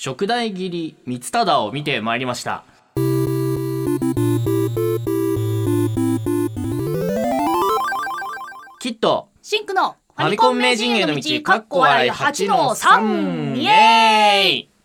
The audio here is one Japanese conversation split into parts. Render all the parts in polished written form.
食代切り三忠を見てまいりました。キットシンクのファミコン名人への道かっこ笑い8の3イエーイ。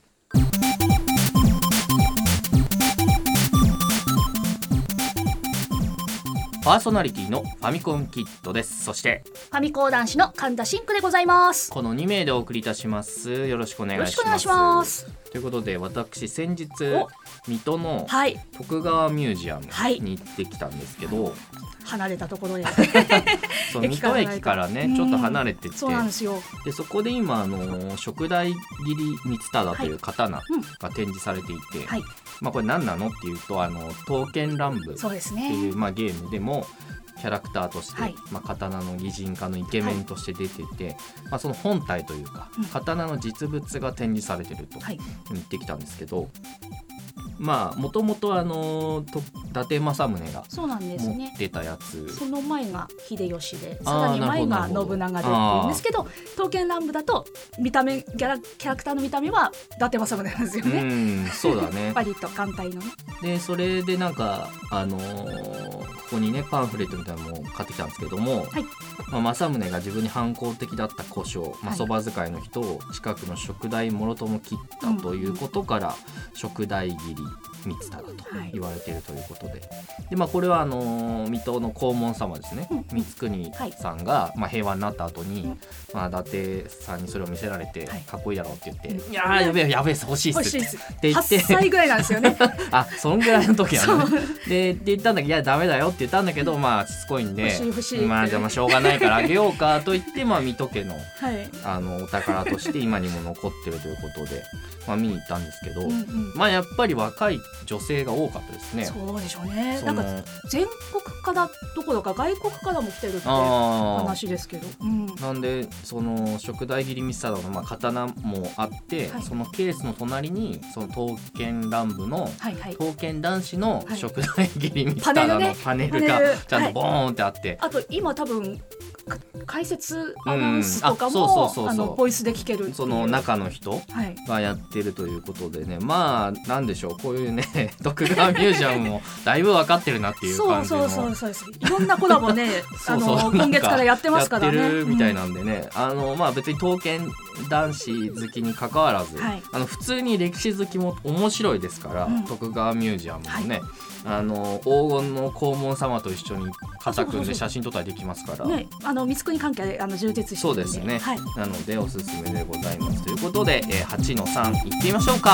パーソナリティのファミコンキットです。そしてファミコン男子の神田シンクでございます。 この2名でお送りいたします。よろしくお願いします。 よろしくお願いします。 ということで私先日水戸の徳川ミュージアムに行ってきたんですけど、 離れたところでそう水戸駅からねちょっと離れてて、 そうなんですよ。 でそこで今食代切り三忠という刀が展示されていて、これ何なのっていうと刀剣乱舞っていう、ゲームでもキャラクターとして、刀の擬人化のイケメンとして出てて、その本体というか、刀の実物が展示されてると言ってきたんですけど、もともと伊達政宗が持ってたやつ、 その前が秀吉で、さらに前が信長でっていうんですけど、刀剣乱舞だと見た目キャラクターの見た目は伊達政宗なんですよね。 そうだね。 パリと艦隊のね。でそれでなんかここにねパンフレットみたいなのも買ってきたんですけども、政宗が自分に反抗的だった小姓、そば使いの人を近くの食代もろとも切ったということから、食代切り三忠と言われているということで、これは水戸の黄門様ですね、光圀さんが、平和になった後に、伊達さんにそれを見せられて、かっこいいだろうって言って、いやーやべえ欲しいっすって言って、 8歳ぐらいなんですよねそんぐらいの時はねで言ったんだけど、いやダメだよって言ったんだけど、しつこいんで、 欲しいじゃあしょうがないからあげようかと言って水戸家の、お宝として今にも残ってるということで、見に行ったんですけど、やっぱり若い女性が多かったですね。 そうでしょうね。なんか全国からどころか外国からも来てるって話ですけど、 なんでその食代切り三忠の刀もあって、そのケースの隣にその刀剣乱舞の、刀剣男子の食代切り三忠のパネルがちゃんとボーンってあって、 あと今多分解説アナウンスとかもボイスで聞ける、 その中の人がやってるということでね、なんでしょう、こういうね徳川ミュージアムもだいぶ分かってるなっていう感じのそういろんなコラボね今月からやってますからね、 やってるみたいなんでね、別に刀剣男子好きに関わらず、普通に歴史好きも面白いですから、徳川ミュージアムもね、黄金の黄門様と一緒に肩組んで写真撮ったりできますから、 光圀関係充実してるんで、 そうですね、なのでおすすめでございますということで、8の3いってみましょうか。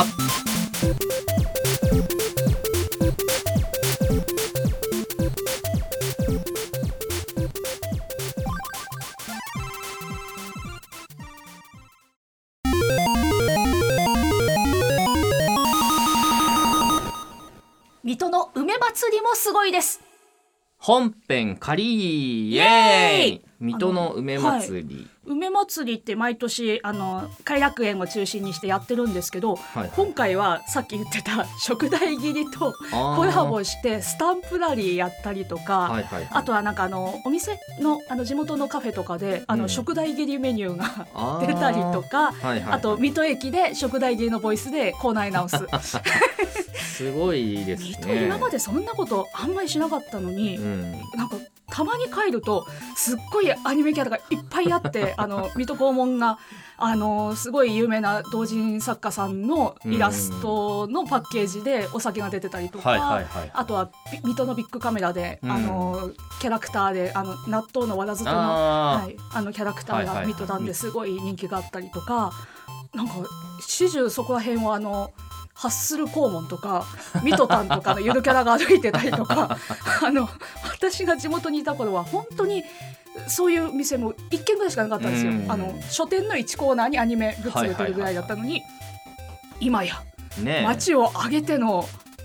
水戸の梅祭りもすごいです。 本編仮イエーイ。水戸の梅祭り、 梅祭りって毎年偕楽園を中心にしてやってるんですけど、今回はさっき言ってた食代切りとコラボしてスタンプラリーやったりとか、あとはなんかお店の地元のカフェとかで食代切りメニューが出たりとか、あと水戸駅で食代切りのボイスでコーナーアナウンスすごいですね。 水戸今までそんなことあんまりしなかったのに、なんかたまに帰るとすっごいアニメキャラがいっぱいあって水戸黄門がすごい有名な同人作家さんのイラストのパッケージでお酒が出てたりとか、あとは水戸のビッグカメラでキャラクターで納豆のわらずとのキャラクターが水戸なんですごい人気があったりとか、なんか始終そこら辺はハッスル黄門とか水戸丹とかのゆるキャラが歩いてたりとか私が地元にいた頃は本当にそういう店も1軒ぐらいしかなかったんですよ。書店の1コーナーにアニメグッズ売ってるぐらいだったのに、今や街を挙げての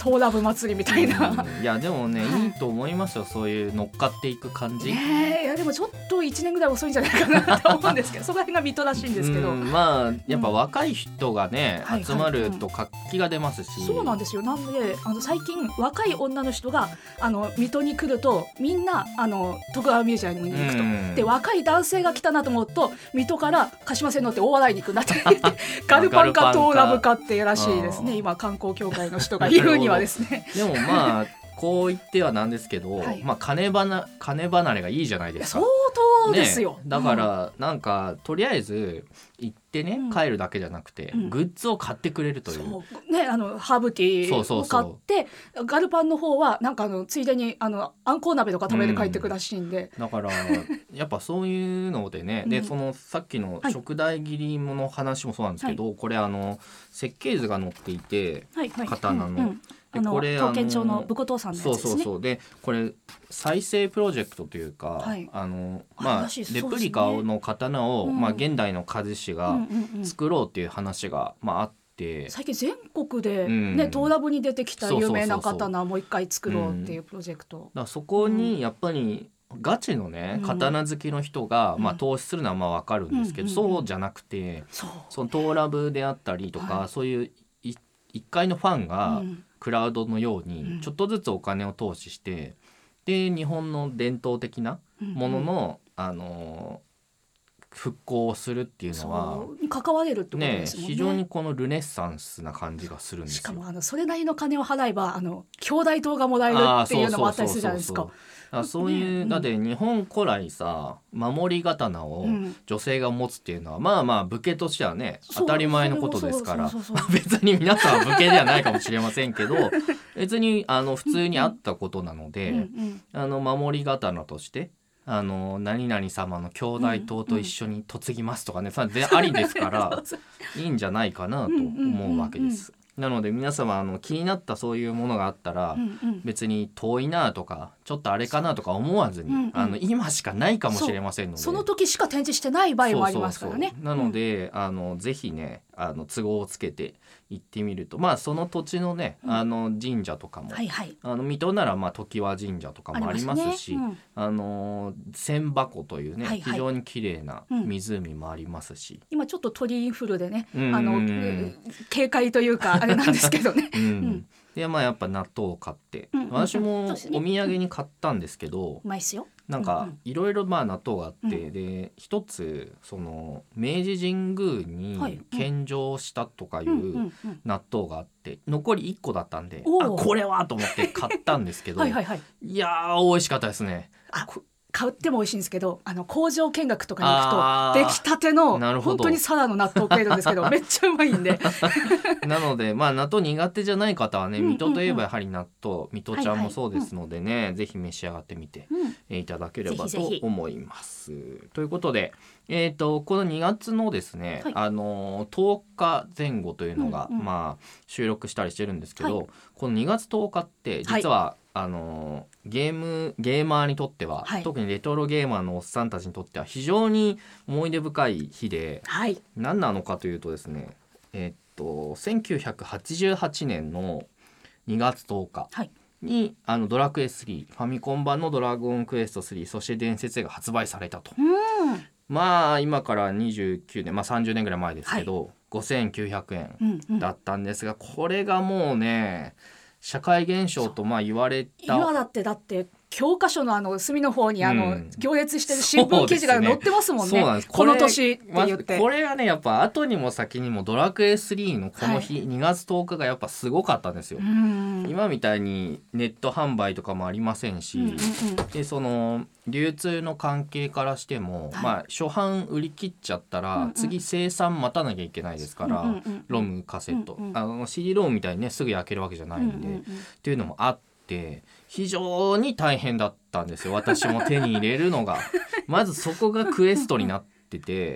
トーラブ祭りみたいな、 いやでもね、 はいいいと思いますよ、そういう乗っかっていく感じ。 いやでもちょっと1年ぐらい遅いんじゃないかなと思うんですけどそこら辺が水戸らしいんですけど、 まあやっぱ若い人がね、 はい集まると活気が出ますし、 そうなんですよ。なので最近若い女の人が水戸に来るとみんな徳川ミュージアムに行くと、で若い男性が来たなと思うと水戸から鹿島線乗って大笑いに行くんだってガルパンかトーラブかっていうらしいですね。今観光協会の人が言うにはですねでもまあこう言ってはなんですけど、 はいまあ金離れがいいじゃないですか。 相当ですよ、 ね、だからなんかとりあえず行ってね、帰るだけじゃなくて、グッズを買ってくれるという、 そうね、ハーブティーを買ってガルパンの方はなんかついでにあんこう鍋とか食べて帰ってくらしいんで、 だからやっぱそういうのでね、でそのさっきの食台切りの話もそうなんですけど、これ設計図が載っていて、刀の。これ刀剣町の武骨さんのやつですね。 そうでこれ再生プロジェクトというか、まあレプリカの刀を、まあ現代の鍛冶師が作ろうっていう話があって、 最近全国でね、トーラブに出てきた有名な刀をもう一回作ろうっていうプロジェクト。 だからそこにやっぱりガチのね刀好きの人が投資するのは分かるんですけど、そうじゃなくて、そのトーラブであったりとか、そういう一回のファンがクラウドのようにちょっとずつお金を投資して、で日本の伝統的なものの、復興をするっていうのは関われるってことですもんね。 非常にこのルネッサンスな感じがするんですよ。 しかもそれなりの金を払えば兄弟塔がもらえるっていうのもあったりするじゃないですか。 そういう、だって日本古来さ守り刀を女性が持つっていうのは、まあまあ武家としてはね当たり前のことですから、別に皆さんは武家ではないかもしれませんけど別に普通にあったことなので、守り刀として何々様の兄弟塔と一緒に嫁ぎますとかね、それありですからいいんじゃないかなと思うわけです。なので皆様気になったそういうものがあったら、別に遠いなとかちょっとあれかなとか思わずに、今しかないかもしれませんので、 その時しか展示してない場合もありますからね。 なのでぜひね都合をつけて行ってみると、その土地のね神社とかも、水戸なら常盤神社とかもありますし、千箱というね、非常に綺麗な湖もありますし、 今ちょっと鳥インフルでね、警戒というかあれなんですけどね。 でやっぱ納豆を買って、私もお土産に買ったんですけど、 うまいっすよ。 なんかいろいろ納豆があって、で一つその明治神宮に献上したとかいう納豆があって、残り1個だったんで、これはと思って買ったんですけど、いやー美味しかったですね。 買っても美味しいんですけど、工場見学とかに行くと出来たての本当にサラの納豆を食えるんですけどめっちゃうまいんでなので納豆苦手じゃない方はね、水戸といえばやはり納豆、水戸ちゃんもそうですのでね、ぜひ召し上がってみていただければと思います。ということで、この2月のですね、10日前後というのが、収録したりしてるんですけど、この2月10日って実は、ゲーマーにとっては、特にレトロゲーマーのおっさんたちにとっては非常に思い出深い日で、何なのかというとですね、1988年の2月10日に、ドラクエ3ファミコン版のドラゴンクエスト3、そして伝説が発売されたと。今から29年、30年ぐらい前ですけど、5900円だったんですが、これがもうね社会現象と言われた。 今だって教科書の隅の方に行列してる新聞記事が載ってますもんね。この年って言って、 これがねやっぱ後にも先にもドラクエ3のこの日、2月10日がやっぱすごかったんですよ。今みたいにネット販売とかもありませんし、でその流通の関係からしても、初版売り切っちゃったら、次生産待たなきゃいけないですから、ロムカセット、CD ロムみたいにねすぐ焼けるわけじゃないんで、っていうのもあって非常に大変だったんですよ、私も手に入れるのがまずそこがクエストになってて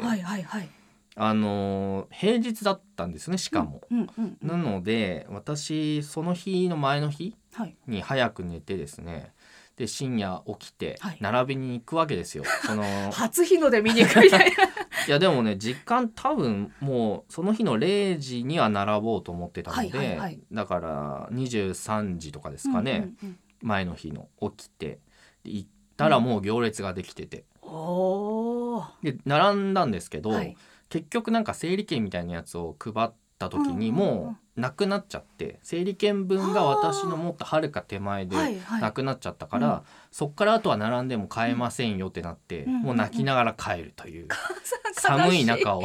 平日だったんですね、しかも、なので私その日の前の日に早く寝てですね、 で深夜起きて並びに行くわけですよ、その初日の出見に行くみたいないやでもね時間多分もうその日の0時には並ぼうと思ってたので、だから23時とかですかね、前の日の起きてで行ったらもう行列ができてて、で並んだんですけど、結局なんか整理券みたいなやつを配った時にもうなくなっちゃって、整理券分が私の持ったはるか手前でなくなっちゃったから、そっからあとは並んでも買えませんよってなって、もう泣きながら帰るという寒い中を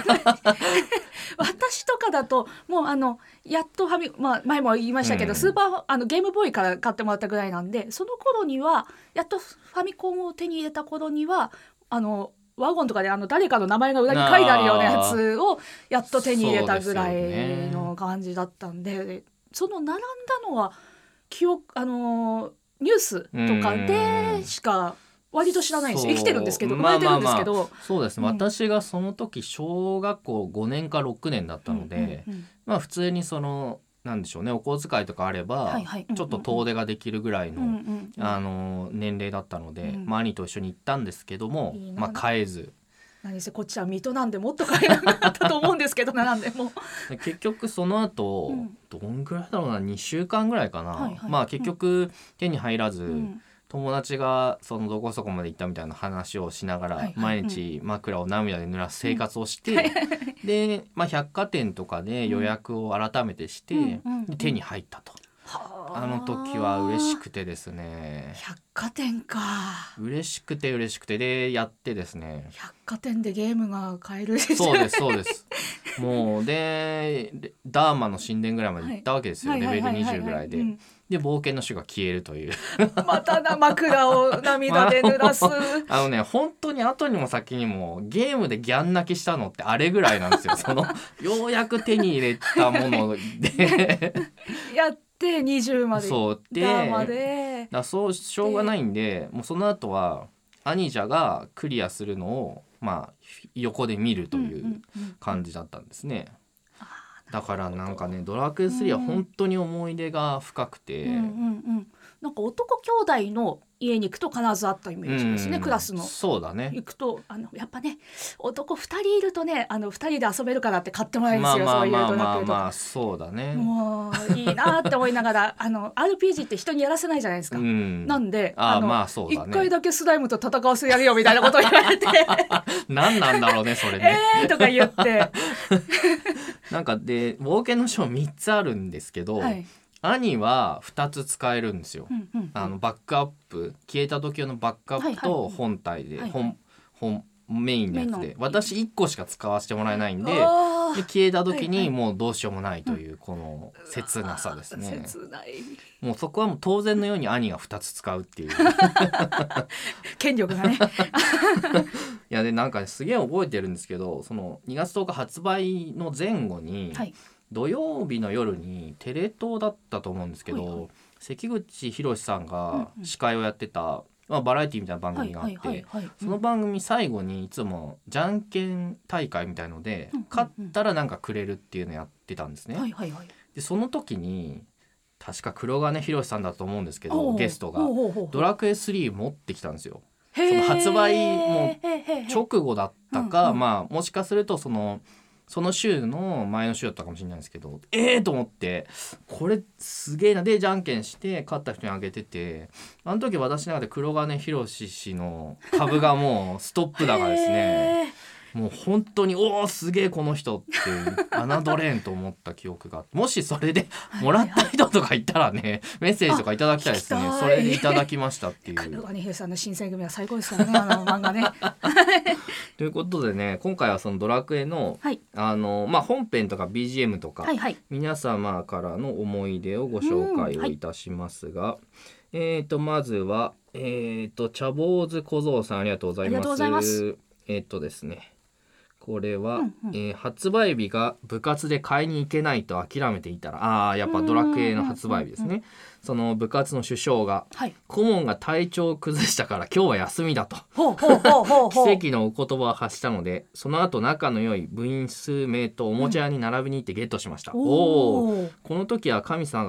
私とかだともうやっと前も言いましたけど、スーパーゲームボーイから買ってもらったぐらいなんで、その頃にはやっとファミコンを手に入れた頃にはワゴンとかで誰かの名前が裏に書いてあるようなやつをやっと手に入れたぐらいの感じだったんで、その並んだのはニュースとかでしか割と知らないんですよ。生きてるんですけど、生まれてるんですけど、 そうですね、私がその時小学校5年か6年だったので、普通になんでしょうね、お小遣いとかあればちょっと遠出ができるぐらいの年齢だったので、兄と一緒に行ったんですけども、買えず、 何せこっちは水戸なんでもっと買えなかったと思うんですけど並んでも結局その後、どんぐらいだろうな、2週間ぐらいかな、結局手に入らず、友達がどこそこまで行ったみたいな話をしながら、毎日枕を涙で濡らす生活をして、で、百貨店とかで予約を改めてして、手に入ったと。あの時は嬉しくてですね。 百貨店か。 嬉しくてでやってですね。 百貨店でゲームが買える。 そうです。もうでダーマの神殿ぐらいまで行ったわけですよ、レベル20ぐらいで。で冒険の種が消えるというまた枕を涙で濡らす本当に後にも先にもゲームでギャン泣きしたのってあれぐらいなんですよようやく手に入れたものでやって20までそうでそうしょうがないんで、もうその後は兄者がクリアするのを横で見るという感じだったんですね。だからなんかね、ドラクエ3は本当に思い出が深くて、 なんか男兄弟の家に行くと必ずあったイメージですね、クラスの。 そうだね。 行くとやっぱね、男2人いるとね、2人で遊べるからって買ってもらえるんですよ、そういうドラクエとか。 そうだね。 もういいなって思いながらRPG って人にやらせないじゃないですか、なんでそうだね、 1回だけスライムと戦わせてやるよみたいなことを言われて何なんだろうねそれねとか言ってなんかで冒険の書3つあるんですけど、兄は2つ使えるんですよ、バックアップ、消えた時用のバックアップと本体で、メインのやつで、私1個しか使わせてもらえないんで、消えた時にもうどうしようもないというこの切なさですね。 切ない。 もうそこはもう当然のように兄が2つ使うっていう権力がねいやでなんかすげえ覚えてるんですけど、その2月10日発売の前後に、土曜日の夜にテレ東だったと思うんですけど、関口宏さんが司会をやってた、バラエティみたいな番組があって、その番組最後にいつもじゃんけん大会みたいので、勝ったらなんかくれるっていうのやってたんですね。でその時に確か黒金宏さんだと思うんですけど、ゲストがドラクエ3持ってきたんですよ。その発売も直後だったか、もしかするとその週の前の週だったかもしれないですけど、と思って、これすげえな。でじゃんけんして勝った人にあげてて、あの時私の中で黒金博氏の株がもうストップ高ですねもう本当にすげえこの人って侮れんと思った記憶が、もしそれでもらった人とかいたらね、メッセージとかいただきたいですね。それでいただきましたっていう。 黒金博さんの新選組は最高ですからね、漫画ねということでね、今回はそのドラクエの、本編とか BGM とか、皆様からの思い出をご紹介をいたしますが、まずは茶坊主小僧さん、ありがとうございます。ありがとうございます。ですね、これは、発売日が部活で買いに行けないと諦めていたら、やっぱドラクエの発売日ですね。その部活の主将が、顧問が体調を崩したから今日は休みだと奇跡のお言葉を発したので、その後仲の良い部員数名とおもちゃ屋に並びに行ってゲットしました。この時は神様が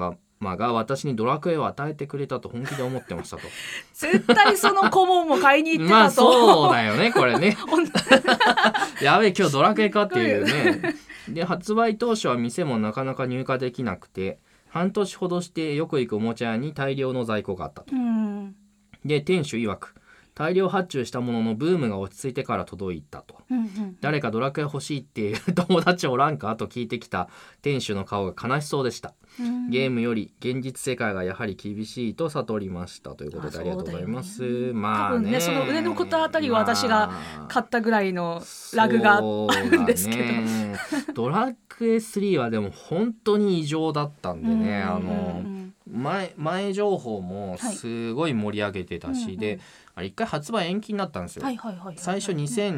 様が私にドラクエを与えてくれたと本気で思ってましたと絶対その顧問も買いに行ってたとまあそうだよねこれねやべえ今日ドラクエかっていうねで発売当初は店もなかなか入荷できなくて半年ほどしてよく行くおもちゃ屋に大量の在庫があったと、で店主曰く大量発注したもののブームが落ち着いてから届いたと、誰かドラクエ欲しいっていう友達おらんかと聞いてきた店主の顔が悲しそうでした、ゲームより現実世界がやはり厳しいと悟りましたということでありがとうございます。まあね、多分ねその上のことあたりは私が買ったぐらいのラグがあるんですけど、 ドラクエ3はでも本当に異常だったんでね、前情報もすごい盛り上げてたし、で一回発売延期になったんですよ。最初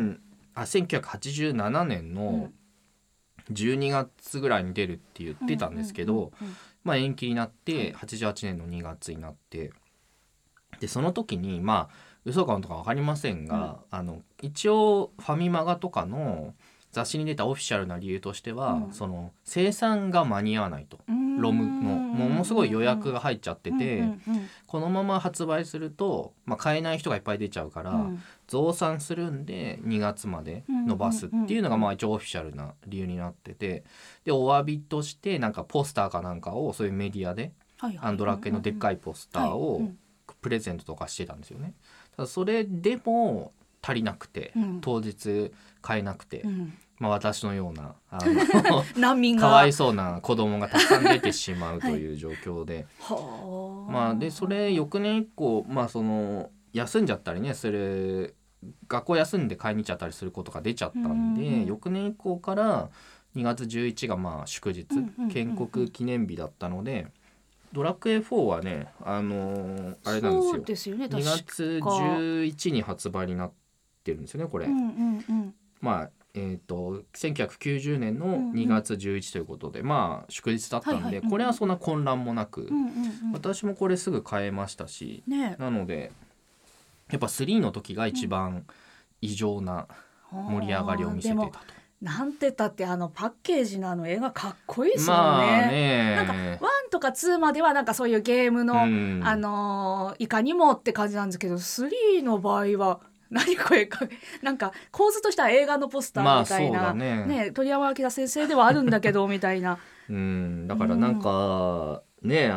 1987年の12月ぐらいに出るって言ってたんですけど、延期になって88年の2月になって、でその時に嘘かとか分かりませんが、一応ファミマガとかの雑誌に出たオフィシャルな理由としては、その生産が間に合わないと、ロムのものすごい予約が入っちゃってて、このまま発売すると、買えない人がいっぱい出ちゃうから、増産するんで2月まで伸ばすっていうのが一応オフィシャルな理由になってて、でお詫びとしてなんかポスターかなんかをそういうメディアで、ドラクエのでっかいポスターをプレゼントとかしてたんですよね。ただそれでも足りなくて、当日買えなくて、私のような難民がかわいそうな子供がたくさん出てしまうという状況で、でそれ翌年以降、その休んじゃったりねする、学校休んで買いに行っちゃったりすることが出ちゃったんで、翌年以降から2月11が祝日、建国記念日だったので、ドラクエ4はねあれなんですよ、2月11に発売になってるんですよねこれ。1990年の2月11ということで、祝日だったんで、これはそんな混乱もなく、私もこれすぐ買えましたし、なのでやっぱ3の時が一番異常な盛り上がりを見せてたと。 なんてったってパッケージの絵がかっこいいですもんね。なんか1とか2まではなんかそういうゲームの、いかにもって感じなんですけど、3の場合は何これなんか構図としては映画のポスターみたいな、鳥山明先生ではあるんだけどみたいなだからなんかね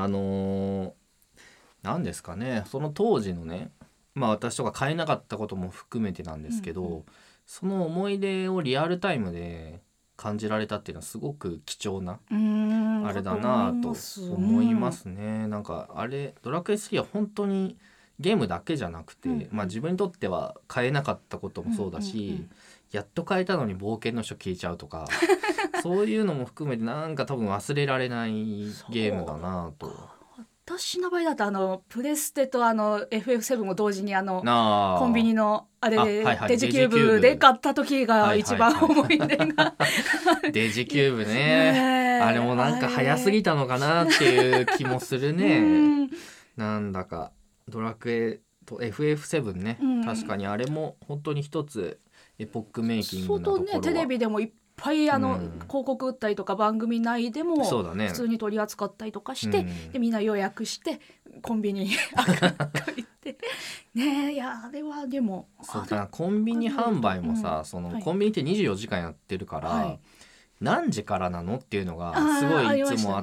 なんですかね、その当時のね、私とか買えなかったことも含めてなんですけど、その思い出をリアルタイムで感じられたっていうのはすごく貴重なあれだなと思いますね。なんかあれドラクエ3は本当にゲームだけじゃなくて、自分にとっては買えなかったこともそうだし、やっと買えたのに冒険の書消えちゃうとかそういうのも含めてなんか多分忘れられないゲームだなと。 私の場合だとプレステとFF7 を同時にコンビニのあれデジキューブで買った時が一番思い出がデジキューブねあれもなんか早すぎたのかなっていう気もするねなんだかドラクエと FF7 ね、確かにあれも本当に一つエポックメイキングなところは相当ねテレビでもいっぱい広告打ったりとか番組内でも普通に取り扱ったりとかして、でみんな予約してコンビニに行ってねえ、いやあれはでもそうだ、コンビニ販売もさ、そのコンビニって24時間やってるから、何時からなのっていうのがすごいいつもあって、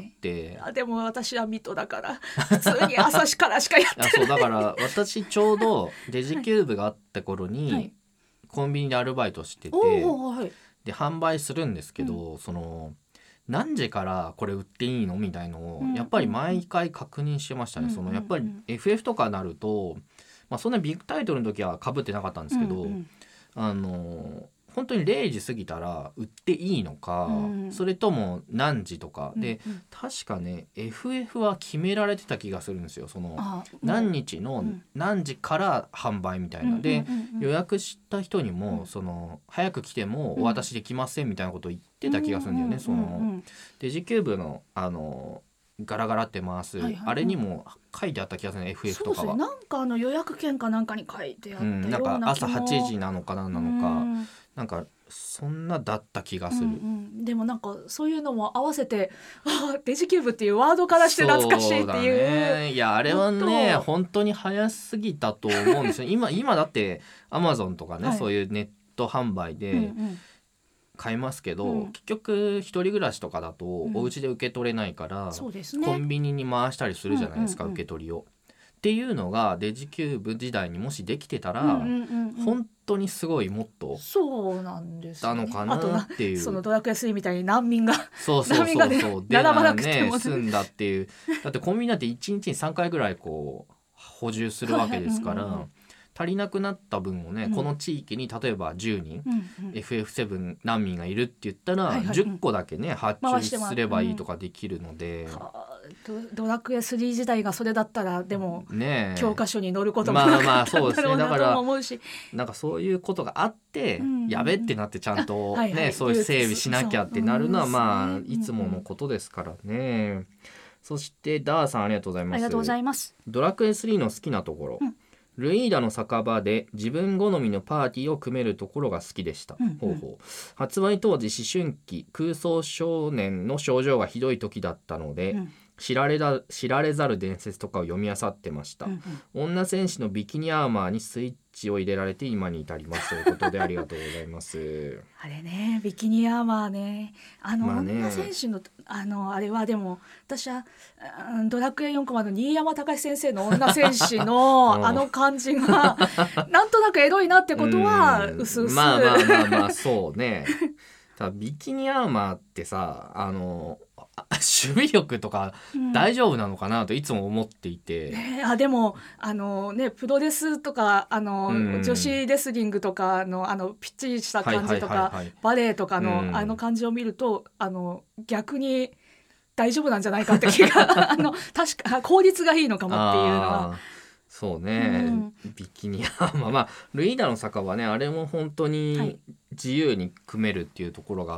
でも私は水戸だから普通に朝からしかやってないそうだから私ちょうどデジキューブがあった頃にコンビニでアルバイトしてて、で販売するんですけど、その何時からこれ売っていいのみたいのをやっぱり毎回確認してましたね。そのやっぱり FF とかなると、そんなビッグタイトルの時は被ってなかったんですけど、本当に0時過ぎたら売っていいのか、それとも何時とかで、確かね FF は決められてた気がするんですよ。その何日の何時から販売みたいなで、予約した人にもその早く来てもお渡しできませんみたいなことを言ってた気がするんだよね。そのデジキューブのガラガラって回す、あれにも書いてあった気がするね FF とかは。 なんか予約券かなんかに書いてあったような気も、 なんか朝8時なのか何なのか、なんかそんなだった気がする、 でもなんかそういうのも合わせてデジキューブっていうワードからして懐かしいっていう。 ね、いやあれはね本当に早すぎたと思うんですよ今だってアマゾンとかね、そういうネット販売で買えますけど、結局一人暮らしとかだとお家で受け取れないから、 そうですね、 コンビニに回したりするじゃないですか、受け取りを。っていうのがデジキューブ時代にもしできてたら、本当にすごいもっとそうなんです、ね、 たのかなっていう。 そのドラクエ3みたいに難民が難民がね並ばなくても、 済んだっていう。だってコンビニだって1日に3回ぐらいこう補充するわけですから、足りなくなった分をね、この地域に例えば10人、FF7 難民がいるって言ったら、10個だけね発注すればいいとかできるので、 ドラクエ3時代がそれだったらでも、教科書に載ることもなかったんだろうなと思うし、 なんかそういうことがあって、やべってなってちゃんとねそういう整備しなきゃってなるのは、いつものことですからね。そしてダーさんありがとうございます。 ありがとうございます。 ドラクエ3の好きなところ、ルイーダの酒場で自分好みのパーティーを組めるところが好きでした。発売当時思春期空想少年の症状がひどい時だったので、知られざる伝説とかを読み漁ってました。女戦士のビキニアーマーにスイッチを入れられて今に至りますということでありがとうございますあれね、ビキニアーマーね、女戦士のあれはでも私はドラクエ4コマの新山隆先生の女戦士のあの感じがなんとなくエロいなってことは薄々 まあそうねただビキニアーマーってさ守備力とか大丈夫なのかなといつも思っていて、 でもプロレスとか女子レスリングとかのピッチリした感じとかバレエとかのあの感じを見ると逆に大丈夫なんじゃないかって気が確か効率がいいのかもっていうのは。 そうね、ビキニアーマー、ルイーダの坂はねあれも本当に自由に組めるっていうところがあって、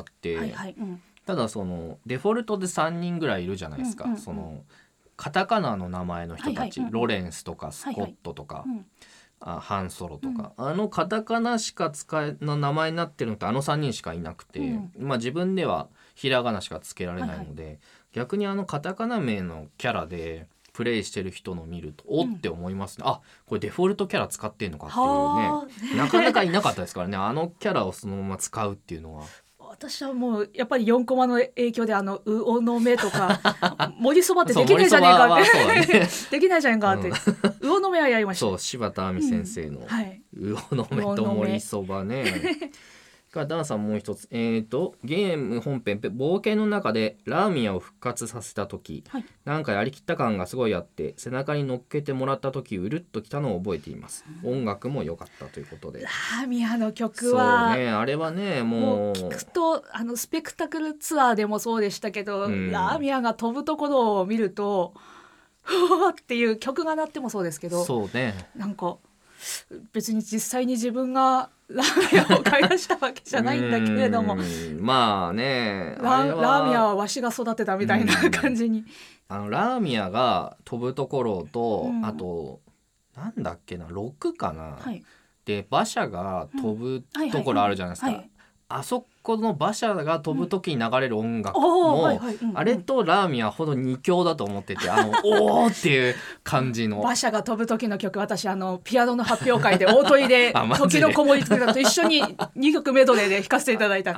ただそのデフォルトで3人ぐらいいるじゃないですか、そのカタカナの名前の人たち、ロレンスとかスコットとか、ハンソロとか、カタカナしかの名前になってるのって3人しかいなくて、自分ではひらがなしかつけられないので、逆にカタカナ名のキャラでプレイしてる人の見るとおって思いますね、これデフォルトキャラ使ってんのかっていうねなかなかいなかったですからねキャラをそのまま使うっていうのは。 私はもうやっぱり4コマの影響でウオの目とか盛りそばってできないじゃねえかってできないじゃねえかって、ウオの目はやりました。 そう柴田亜美先生のウオの目と盛りそばねダンさんもう一つ、ゲーム本編冒険の中でラーミアを復活させた時、なんかやりきった感がすごいあって背中に乗っけてもらった時うるっときたのを覚えています。音楽も良かったということで、 ラーミアの曲はそうね、あれはねもう聞くとスペクタクルツアーでもそうでしたけど、ラーミアが飛ぶところを見るとふわっていう曲が鳴ってもそうですけど、 そうね、 なんか別に実際に自分がラーミアを買い出したわけじゃないんだけれどもまあねラーミアはわしが育てたみたいな感じに、 ラーミアが飛ぶところと、あとなんだっけな6かな、で馬車が飛ぶところあるじゃないですか、あそこの馬車が飛ぶ時に流れる音楽も、あれとラーミアほど2強だと思ってておーっていう感じの馬車が飛ぶ時の曲、私ピアノの発表会で大鳥で時の子守歌と一緒に2曲メドレーで弾かせていただいた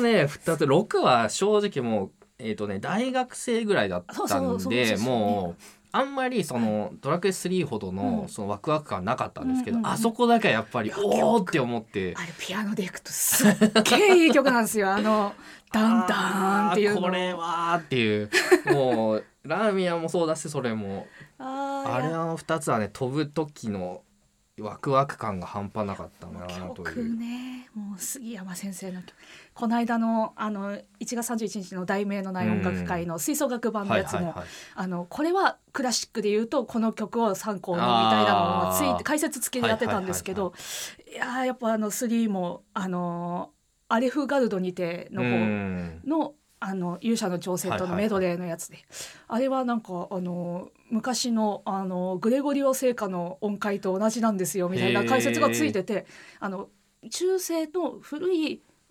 2つ6は正直もう大学生ぐらいだったんで、もうあんまりそのドラクエ3ほどのそのワクワク感なかったんですけど、あそこだけはやっぱりおーって思って、 あれピアノでいくとすっげえいい曲なんですよダンダンっていうの、 これはっていうもうラーミアもそうだしそれもあれ2つはね飛ぶ時のワクワク感が半端なかったなという曲ね。もう杉山先生のこの間の1月31日の題名のない音楽会の吹奏楽版のやつも、これはクラシックで言うとこの曲を参考にみたいなのをついて解説付きでやってたんですけど、やっぱ3もアレフガルドにての方の勇者の挑戦とのメドレーのやつで、あれはなんか昔のグレゴリオ聖歌の音階と同じなんですよみたいな解説がついてて、中世の古い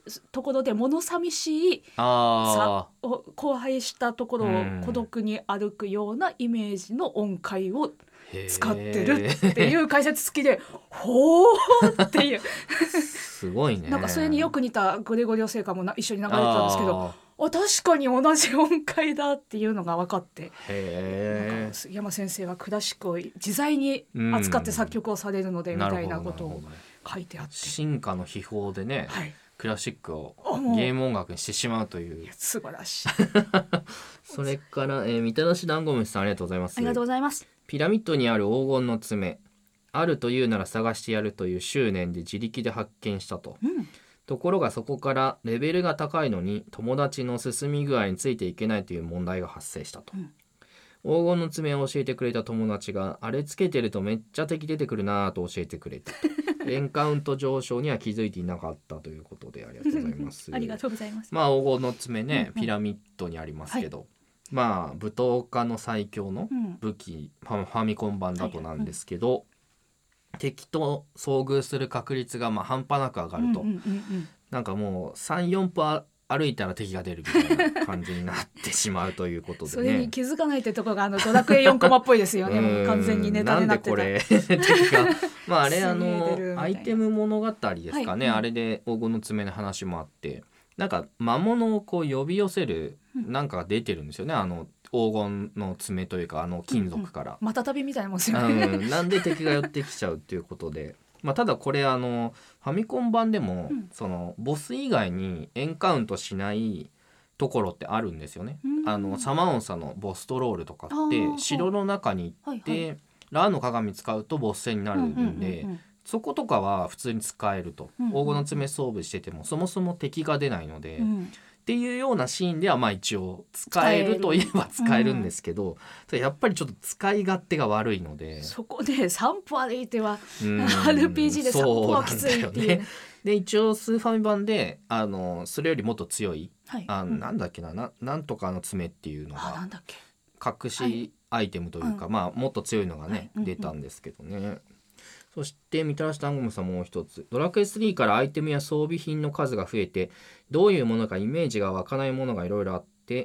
ところで物寂しいさを荒廃したところを孤独に歩くようなイメージの音階を使ってるっていう解説付きでほーっていうすごいね。 なんかそれによく似たグレゴリオ聖歌も一緒に流れてたんですけど、確かに同じ音階だっていうのが分かって、なんか杉山先生はクラシックを自在に扱って作曲をされるのでみたいなことを書いてあって、 進化の秘宝でね、はい、クラシックをゲーム音楽にしてしまうという、 素晴らしいそれから、みたらし団子虫さんありがとうございます。 ありがとうございます。 ピラミッドにある黄金の爪、あるというなら探してやるという執念で自力で発見したと、ところがそこからレベルが高いのに友達の進み具合についていけないという問題が発生したと、黄金の爪を教えてくれた友達があれつけてるとめっちゃ敵出てくるなと教えてくれたとエンカウント上昇には気づいていなかったということでありがとうございますありがとうございます。 黄金の爪ね、ピラミッドにありますけど、はい、武闘家の最強の武器、ファミコン版だとなんですけど、敵と遭遇する確率が半端なく上がると、なんかもう 3,4 歩歩いたら敵が出るみたいな感じになってしまうということでねそれに気づかないってところがドラクエ4コマっぽいですよねもう完全にネタになってた。 なんでこれ敵があれアイテム物語ですかね、はい、あれで黄金の爪の話もあって、なんか魔物をこう呼び寄せるなんかが出てるんですよね、黄金の爪というか金属から、 またたびみたいなもんですよね、 なんで敵が寄ってきちゃうっていうことでただこれファミコン版でも、そのボス以外にエンカウントしないところってあるんですよね、サマオンサのボストロールとかって城の中に行って、ラーの鏡使うとボス戦になるんで、そことかは普通に使えると、黄金の爪装備しててもそもそも敵が出ないので、っていうようなシーンでは一応使えるといえば使えるんですけど、やっぱりちょっと使い勝手が悪いので、 そこで3歩歩いては RPG で3歩はきついっていう、 で一応スーファミ版でそれよりもっと強い、なんだっけなんとかの爪っていうのが隠しアイテムというか、もっと強いのがね、出たんですけどね。そしてみたらし団子虫さんもう一つ、ドラクエ3からアイテムや装備品の数が増えてどういうものかイメージが湧かないものがいろいろあって、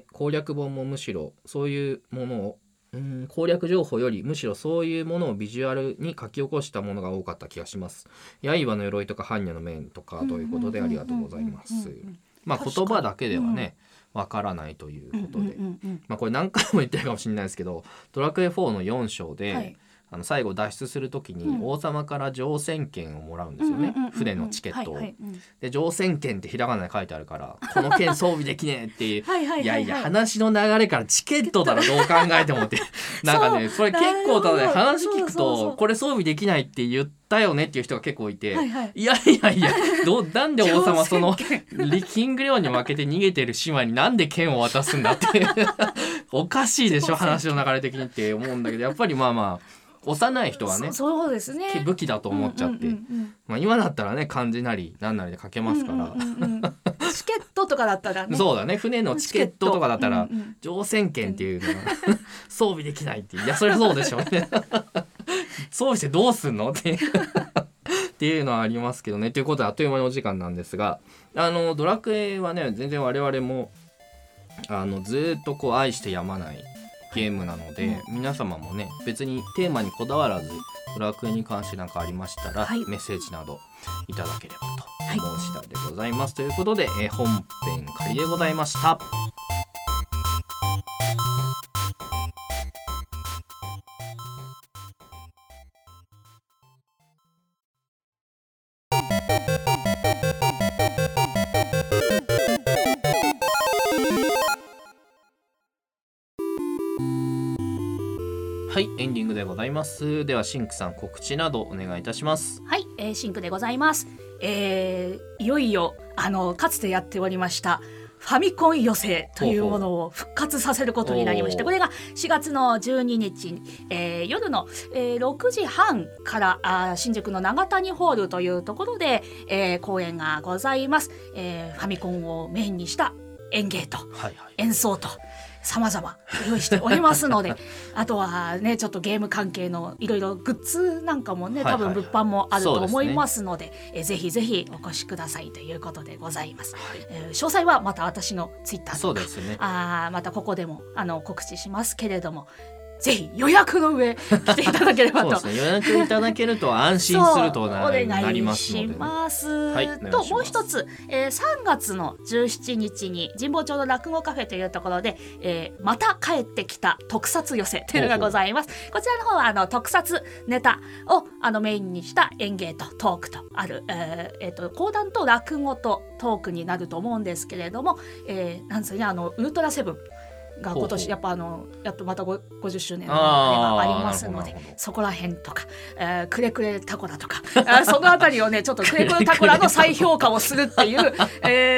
攻略本もむしろそういうものを攻略情報よりむしろそういうものをビジュアルに書き起こしたものが多かった気がします。刃の鎧とか般若の面とかということでありがとうございます。言葉だけではねわからないということで、これ何回も言ってるかもしれないですけど、ドラクエ4の4章で、最後脱出するときに王様から乗船券をもらうんですよね、船のチケットを、で乗船券ってひらがなで書いてあるからこの券装備できねえっていういやいや話の流れからチケットだろどう考えてもってなんかねそれ結構ただね話聞くとこれ装備できないって言ったよねっていう人が結構いて、いやなんで王様そのキングレオンに負けて逃げてる島になんで剣を渡すんだっておかしいでしょ話の流れ的にって思うんだけど、やっぱり幼い人はね、 そうですね、 武器だと思っちゃって、今だったらね漢字なり何なりで書けますから、 チケットとかだったらね、 そうだね、船のチケットとかだったら乗船券っていうのが装備できないっていう、いやそれはそうでしょうね装備してどうすんのってっていうのはありますけどね。ということであっという間にお時間なんですが、ドラクエはね全然我々もずっと愛してやまないゲームなので、皆様もね別にテーマにこだわらずドラクエに関して何かありましたら、メッセージなどいただければと思う次第でございます、ということで、本編仮でございました。はい、エンディングでございます。ではシンクさん告知などお願いいたします。 はい、シンクでございます。いよいよかつてやっておりましたファミコン寄せというものを復活させることになりまして、これが4月の12日、夜の、6時半から新宿の長谷ホールというところで、公演がございます。ファミコンをメインにした演芸と演奏と様々用意しておりますのであとはねちょっとゲーム関係のいろいろグッズなんかもね多分物販もあると思いますので、ぜひぜひお越しくださいということでございます、詳細はまた私のツイッターとかそうですね、 またここでも告知しますけれども、ぜひ予約の上来ていただければとそうですね、予約いただけると安心するとなりますので、 お願いします、ともう一つ、3月の17日に神保町の落語カフェというところで、また帰ってきた特撮寄せというのがございます。こちらの方は特撮ネタをメインにした演芸とトークとある、講談と落語とトークになると思うんですけれども、なんですね、ウルトラセブンが今年やっぱやっとまた50周年のあれがありますので、そこら辺とか、くれくれタコラとかそのあたりをねちょっとくれくれタコラの再評価をするっていう、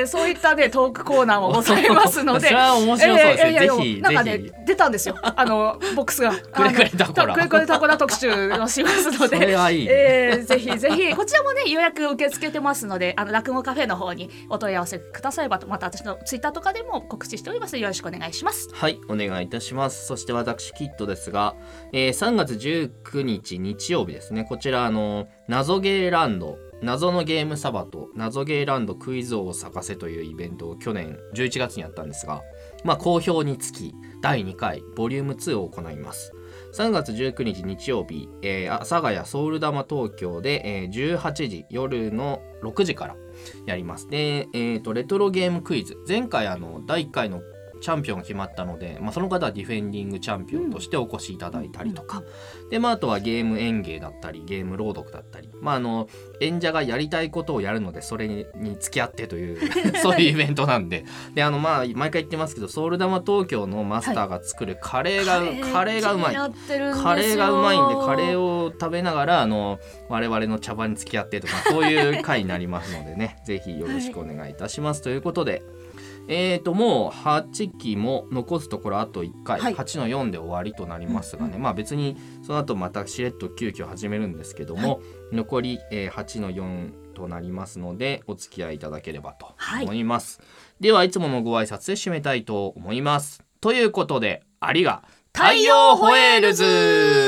そういったねトークコーナーもございますのでそれは面白そうですね、ぜひなんかね出たんですよボックスがくれくれタコラくれくれタコラ特集をしますのでそれはいい、ね、 ぜひぜひこちらもね予約受け付けてますので落語カフェの方にお問い合わせくださればと、また私のツイッターとかでも告知しておりますのでよろしくお願いします。 はい、お願いいたします。そして私キットですが、3月19日日曜日ですね、こちら謎ゲーランド謎のゲームサバと謎ゲーランドクイズ王を咲かせというイベントを去年11月にやったんですが、好評につき第2回ボリューム2を行います。3月19日日曜日、阿佐ヶ谷ソウル玉東京で、18時夜の6時からやります。で、レトロゲームクイズ、前回第1回のチャンピオンが決まったので、その方はディフェンディングチャンピオンとしてお越しいただいたりとか、であとはゲーム演芸だったりゲーム朗読だったり、演者がやりたいことをやるのでそれに付き合ってというそういうイベントなんで、毎回言ってますけど、ソウル玉東京のマスターが作るカレーがうまい、カレーがうまいんで、カレーを食べながら我々の茶番に付き合ってとか、そういう回になりますのでねぜひよろしくお願いいたします、ということでもう8期も残すところあと1回、8の4で終わりとなりますがね、別にその後またしれっと急遽始めるんですけども、残り、8の4となりますのでお付き合いいただければと思います、ではいつものご挨拶で締めたいと思います。ということで、ありが太陽ホエールズ。